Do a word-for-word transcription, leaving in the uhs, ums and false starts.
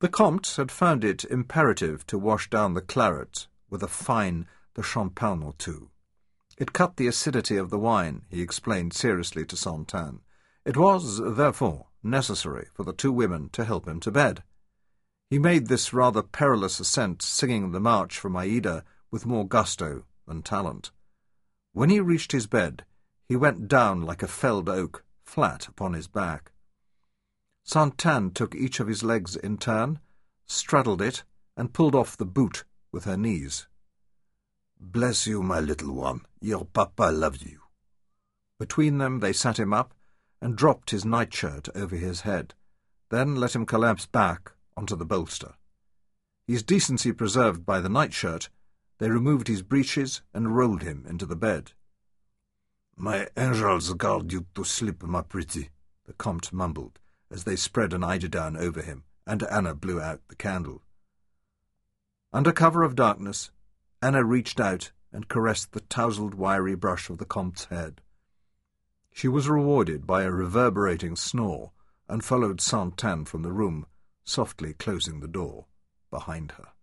The Comte had found it imperative to wash down the claret with a fine de champagne or two. It cut the acidity of the wine, he explained seriously to Santin. It was, therefore, necessary for the two women to help him to bed. He made this rather perilous ascent, singing the march from Aida with more gusto than talent. When he reached his bed, he went down like a felled oak, flat upon his back. Santin took each of his legs in turn, straddled it, and pulled off the boot with her knees. "Bless you, my little one, your papa loves you." Between them they sat him up and dropped his nightshirt over his head, then let him collapse back onto the bolster. His decency preserved by the nightshirt, they removed his breeches and rolled him into the bed. "My angels guard you to sleep, my pretty," the Comte mumbled, as they spread an eiderdown over him, and Anna blew out the candle. Under cover of darkness, Anna reached out and caressed the tousled, wiry brush of the Comte's head. She was rewarded by a reverberating snore, and followed Santin from the room, softly closing the door behind her.